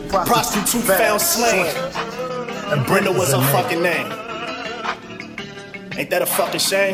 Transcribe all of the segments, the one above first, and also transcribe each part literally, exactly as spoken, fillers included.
prostitute found slain, and Brenda was her fucking name. Ain't that a fucking shame?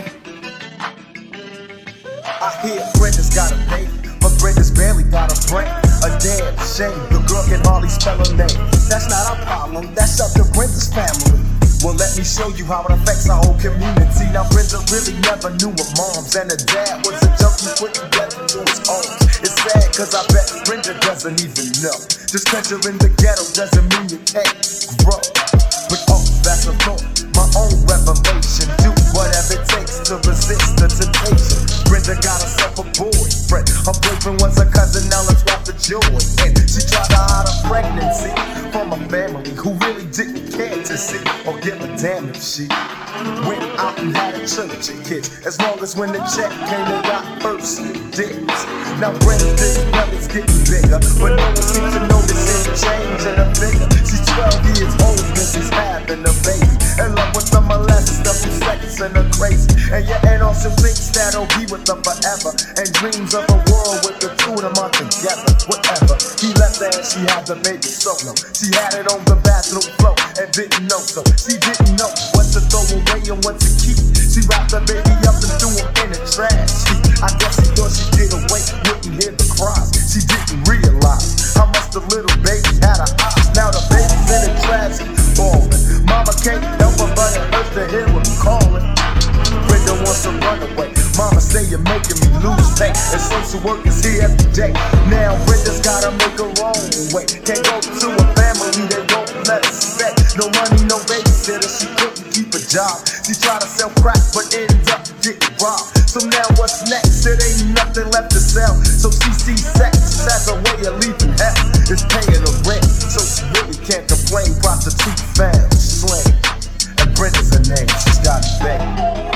I hear Brenda's got a baby, but Brenda's barely got a brain. A damn shame, the girl can hardly spell her name. That's not our problem, that's up to Brenda's family. Well, let me show you how it affects our whole community. Now, Brenda really never knew her moms, and her dad was a junkie put together to his homes. It's sad, cause I bet Brenda doesn't even know. Just cause you're in the ghetto doesn't mean you can't grow. But oh, that's a thought, my own revelation. Do whatever it takes to resist the temptation. Brenda got herself a boyfriend. Her boyfriend was her cousin, now let's watch the joy. And she tried to hide her pregnancy from a family who really didn't care to see or give a damn if she went out and had a church of kids. As long as when the check came, they got first dibs. Now Brenda's belly's getting bigger, but no one seems to notice any change in her figure. She's twelve years old and she's having a baby. In love with the molester who sex and her crazy. And your aunt also thinks that'll be with her forever, and dreams of a world with the two of them are together. Whatever, he left her and she had the baby solo. She had it on the bathroom floor and didn't know, so she didn't know what to throw away and what to keep. She wrapped the baby up and threw him in the trash heap. I guess she thought she'd get away, wouldn't hear the cries. She didn't realize how much the little baby had her eyes. Now the baby's in the trash ballin'. Mama can't help her but it hurts to hear him calling. Brenda wants to run away. Mama say you're making me lose pay, and social work is here every day. Now Brenda's gotta make her own way. Can't go to a family, they won't let her stay. No money, no babysitter, she couldn't keep a job. She tried to sell crack, but ended up getting robbed. So now what's next? It ain't nothing left to sell. So she sees sex as a way of leaving hell. It's paying her rent, so she really can't complain. Prostitute found slain, and Brenda's her name. She's got a baby.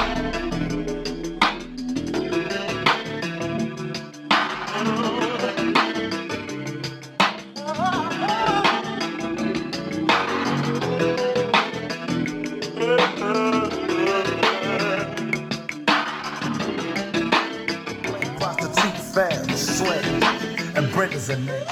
Prostitute found slain, and Brenda's her name.